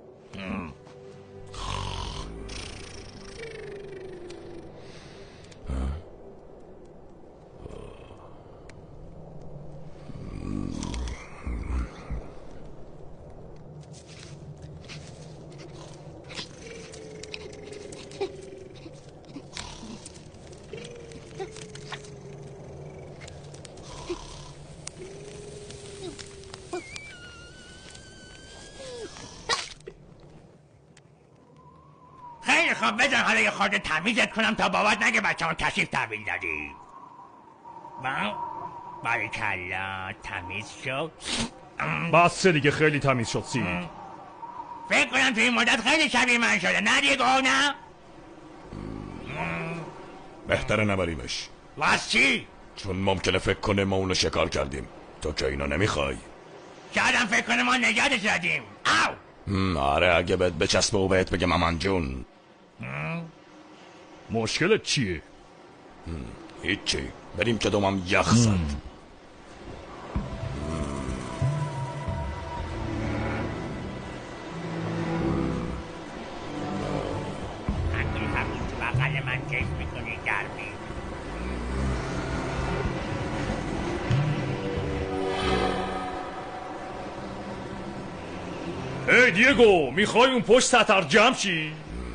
خیلی خوب بزن حالا یه خورده تمیزت کنم تا بابات نگه بچه‌مون کثیف تحویل دادی. باریکلا تمیز شد. بسه دیگه خیلی تمیز شد سید. فکر کنم تو این مدت خیلی شبیه من شده. نه دیگو نه؟ بهتره نبریمش. واسه چی؟ چون ممکنه فکر کنه ما اونو شکار کردیم. تو که اینو نمیخوای. شایدم فکر کنه ما نجاتش دادیم. آره اگه بهت بچسبه و بهت بگم امان جون. مشکلت چیه؟ هیچی بریم که دومم یخ زد. همین بغل من کش میکنی گرمی. هی دیگو میخوای اون پشت سطر جمع شی؟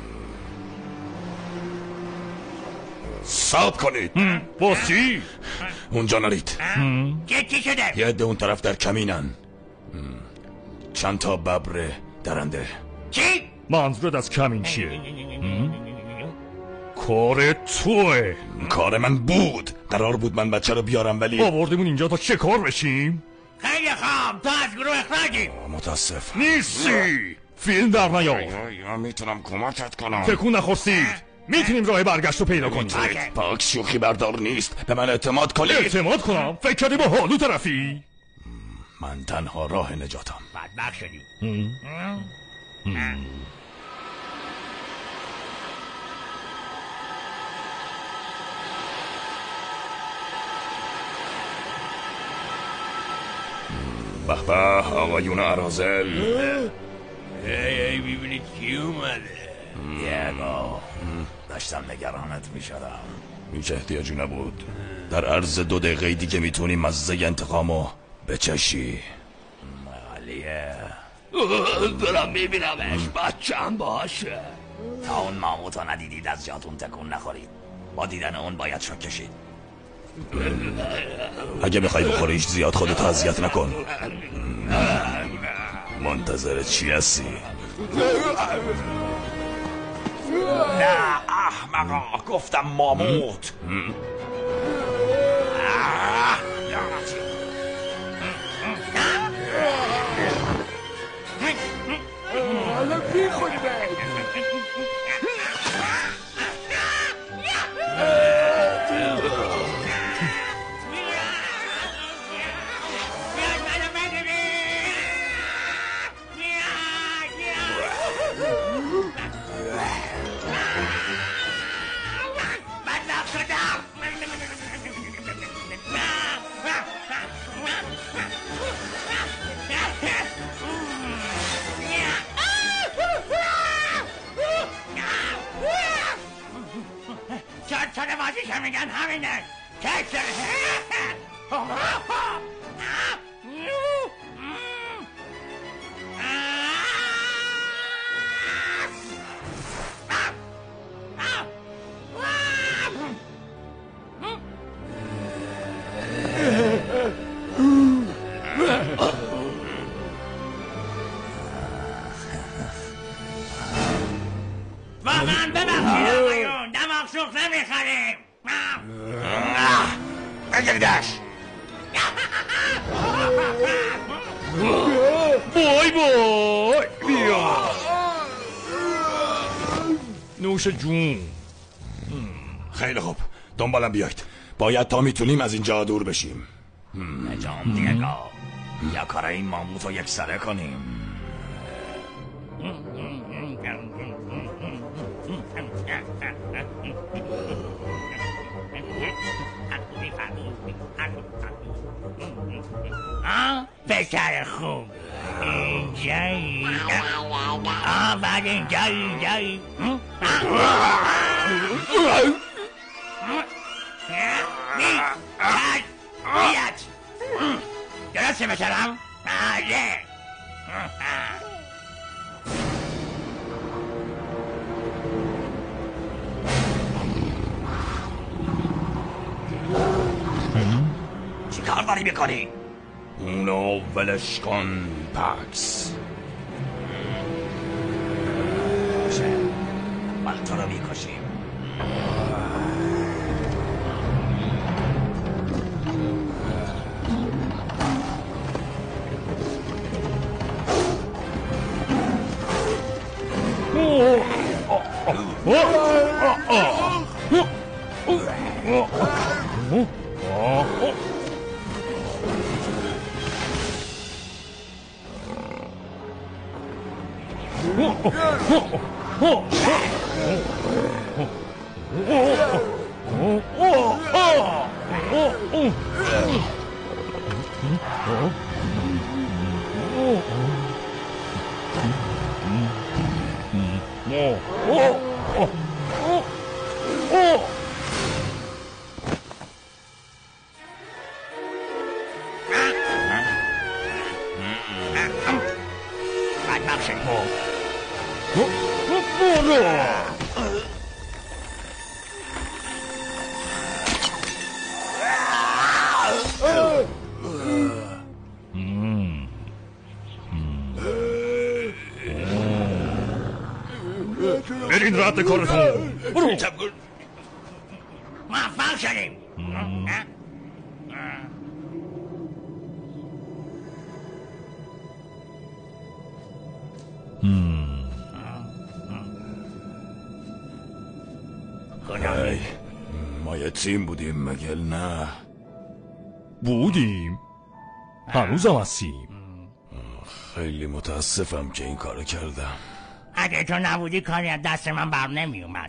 صبر کنید. باسی؟ اونجا نرید. چی شده؟ یه عده اون طرف در کمینن. چند تا ببر درنده. چی؟ منظورت از کمین چیه؟ کار توه. کار من بود. قرار بود من بچه رو بیارم ولی آوردیمون اینجا تا چه کار بشیم؟ خیلی خوب تو از گروه اخراجی. متاسف نیستی. فیلم در نیار. یا میتونم کمکت کنم. تکون نخورسید. میتونیم راه برگشت رو پیدا کنیم. پاک شوخی بردار نیست. به من اعتماد کنید. اعتماد کنم؟ فکر کردی با حالو طرفی؟ من تنها راه نجاتم. بدبخت شدی. به به آقایون اراذل. ای ببینید کی اومده. دیگو داشتم نگرانت میشدم. هیچ احتیاجی نبود. در عرض 2 دقیقه دیگه میتونی مزه انتقامو بچشی. علیه دارم میبینمش. بچم باشه. تا اون ماموتو ندیدید از جاتون تکون نخورید. با دیدن اون باید شوک کشید. اگه میخوای بخوریش زیاد خودتو اذیت نکن. منتظر چی هستی؟ نه احمقا گفتم ماموت. چرا بازی که میگن همینه کسر واقعا ببخشید آقایون دماغ سوخت نمیخوریم بگردش وای وای بیا نوش جون. خیلی خوب دنبالم بیایید. باید تا میتونیم از اینجا دور بشیم. نجام دیگو یا کار این ماموت رو یک سره کنیم. پسر خوب اینجایی بعد اینجایی بیاد درسته مثلم آره چی کار داری میکنی؟ اونو ولش کن پکس. باشه من تو رو میکشیم. برین رد کارتون. برو. موفق شدیم. ای ما یه تیم بودیم مگه نه؟ بودیم هنوزم هستیم. خیلی متاسفم که این کارو کردم. اگه تو نبودی کاری از دست من بر نمی اومد.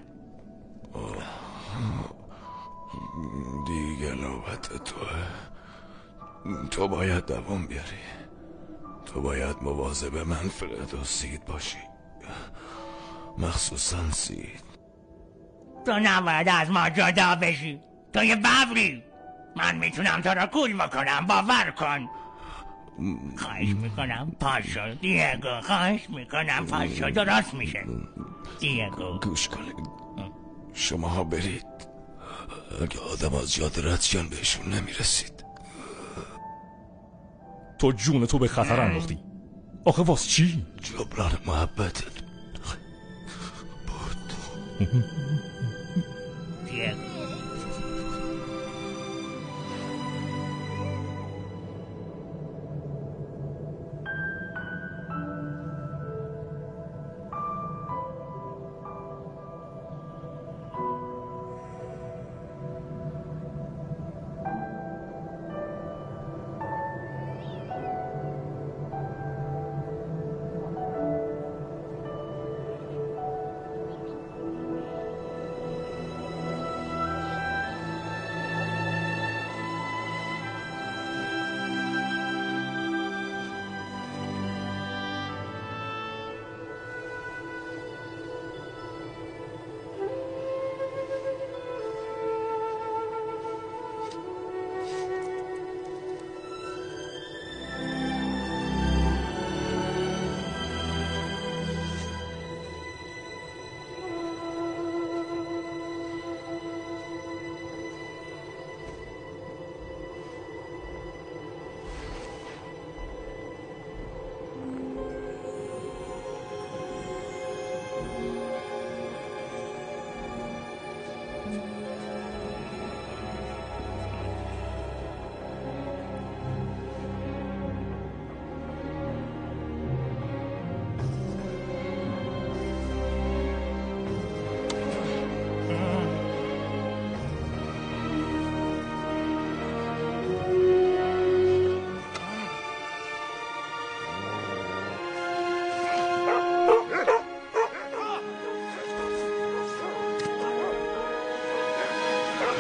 دیگه نوبت توه. تو باید دوام بیاری. تو باید مواظب منفرد و سید باشی، مخصوصا سید. تو نباید از ما جدا بشی. تو یه ببری. من میتونم تو را گول بکنم، باور کن. خواهش میکنم پاشو دیگو، خواهش میکنم پاشو، درست میشه دیگو. گوش کنید، شما ها برید. اگه آدم از یاد رد شن بهشون نمیرسید. تو جون تو به خطر انداختی. آخه واس چی؟ جبران محبتت بود. دیگو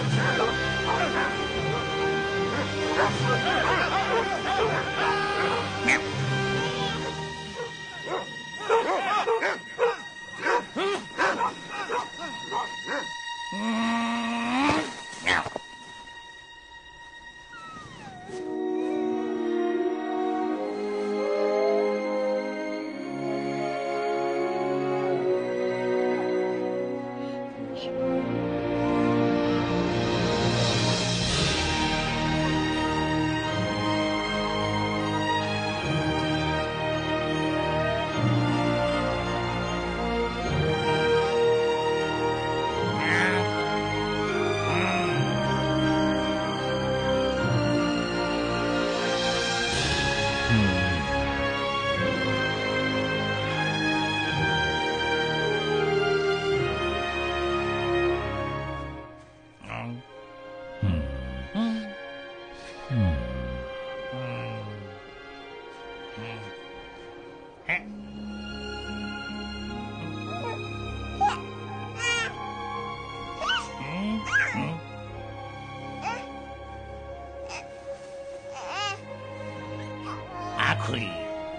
آکولی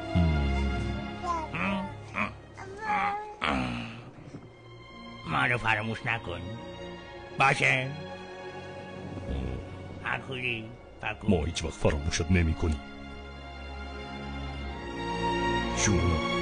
ما رو فراموش نکن باشه آکولی ما هیچ وقت فراموشت نمی کنیم جونم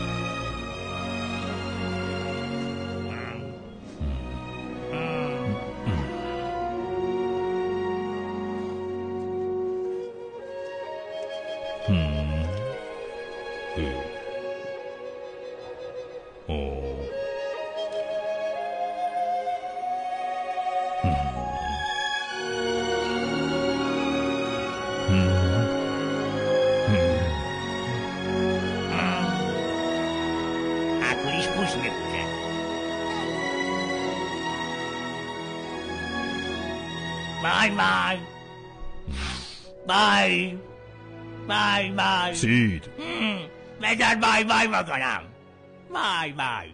آکولیش پوش میپوشه بای بای بای بای بای سید بذار بای بای بکنم بای بای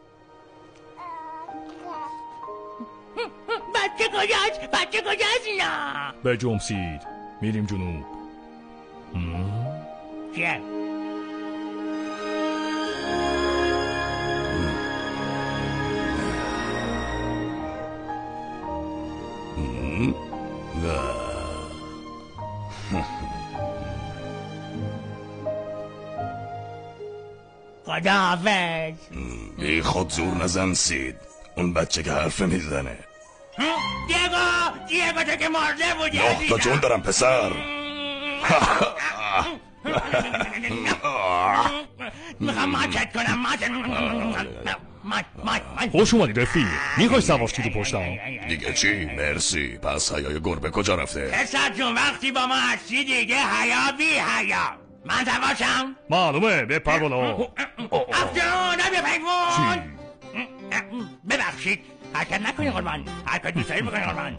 بچه کجاست بچه کجاست اینا بجم سید میریم جنوب چیه خداحافظ بی خود زور نزن سید اون بچه که حرف میزنه دیگو تو که مرده بودی نه تا جون دارم پسر میخوام ماتت کنم خوش اومدی رفیق میخوای سوارش تو پشتم دیگه چی؟ مرسی پس حیای گربه کجا رفته؟ پسر جون وقتی با ما هستی دیگه حیا بی حیا من دواشم معلومه بپر بالا افجون نبی پیفون ببخشید حرکت نکنی قربان حرکت دوستایی بکنی قربان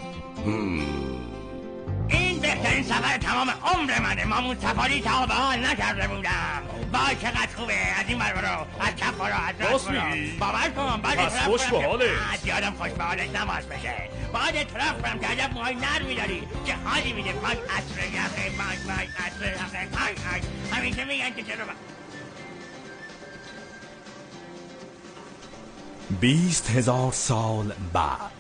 این بهترین سفر تمام عمر منه مامون سفاری تا به حال نکرده بودم وای چقدر خوبه از این ور برو از کف برو از راست برو باور کن باید پس خوش به حالت یادم خوش به حالت نماز بشه باید اطراف برم که عجب موهای نرمی داری چه حالی میده پاک عطر یخه پاک عطر یخه پاک همین که میگن که چرا 20,000 سال بعد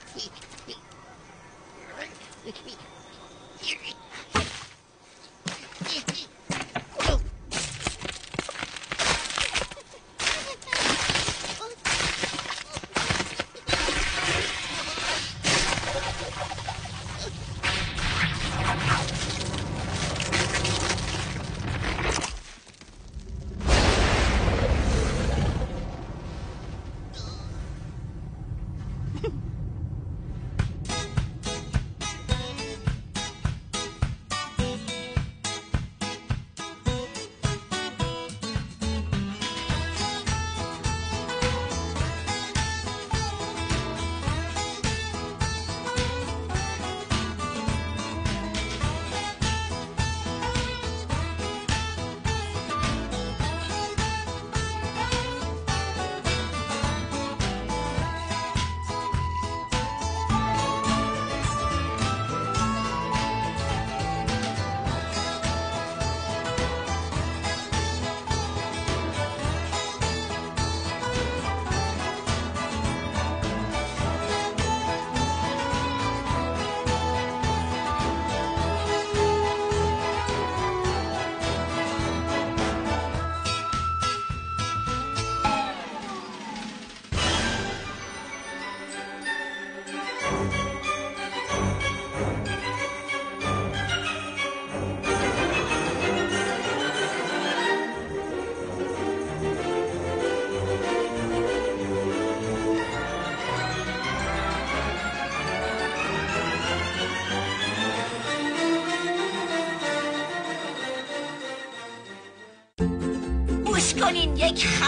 گوش کنین یک